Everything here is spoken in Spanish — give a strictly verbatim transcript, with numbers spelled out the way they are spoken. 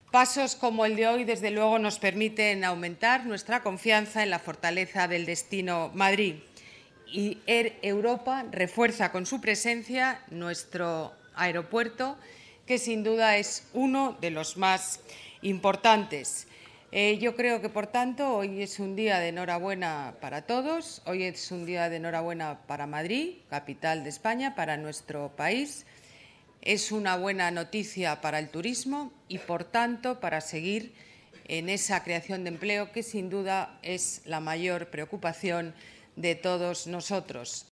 Pasos como el de hoy, desde luego, nos permiten aumentar nuestra confianza en la fortaleza del destino Madrid. Y Air Europa refuerza con su presencia nuestro aeropuerto, que sin duda es uno de los más importantes. Eh, yo creo que, por tanto, hoy es un día de enhorabuena para todos. Hoy es un día de enhorabuena para Madrid, capital de España, para nuestro país. Es una buena noticia para el turismo y, por tanto, para seguir en esa creación de empleo que, sin duda, es la mayor preocupación de todos nosotros.